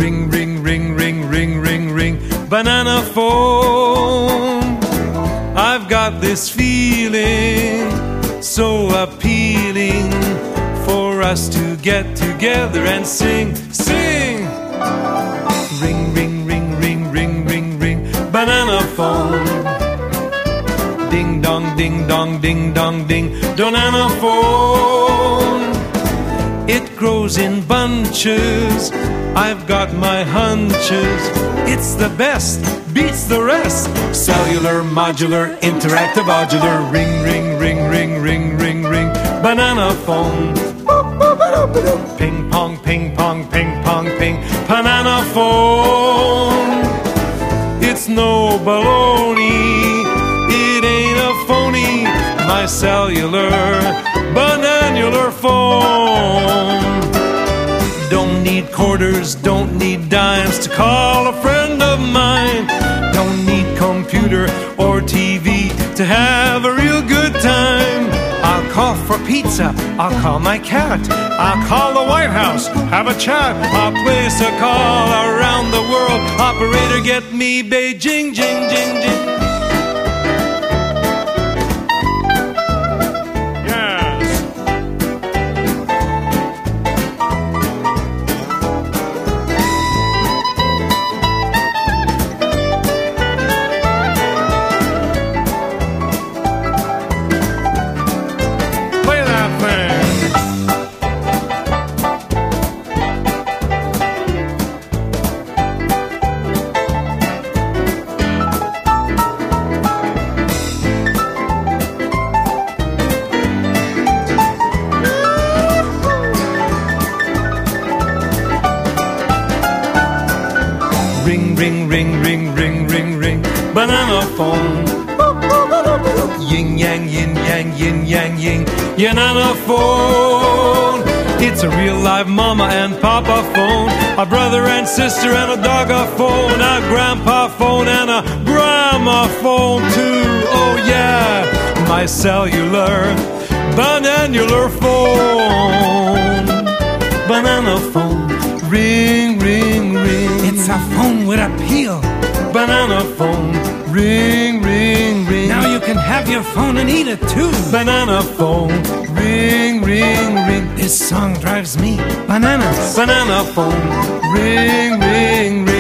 Ring, ring, ring, ring, ring, ring, ring. Banana phone. I've got this feeling so appealing for us to get together and sing, sing. Ring, ring, ring, ring, ring, ring, ring. Banana phone. Ding dong, ding dong, ding dong, ding. Banana phone. It grows in bunches. I've got my hunches. It's the best, beats the rest. Cellular, modular, interactive, modular. Ring, ring, ring, ring, ring, ring, ring. Banana phone. Ping pong, ping pong, ping pong, ping. Banana phone. It's no baloney. It ain't a phony. My cellular, bananular phone. Don't need quarters, don't need dimes to call a friend of mine. Don't need computer or TV to have a real good time. I'll call for pizza, I'll call my cat, I'll call the White House, have a chat. I'll place a call around the world. Operator, get me Beijing, jing, jing, jing. Ring, ring, ring, ring, ring, ring, ring. Banana phone. Yin yang, yin yang, yin yang, yin. Yanana phone. It's a real live mama and papa phone, a brother and sister and a dog a phone, a grandpa phone and a grandma phone too. Oh yeah, my cellular, bananular phone. Banana phone. Ring, ring, ring. It's a phone with appeal. Banana phone. Ring, ring, ring. Now you can have your phone and eat it too. Banana phone. Ring, ring, ring. This song drives me bananas. Banana phone. Ring, ring, ring.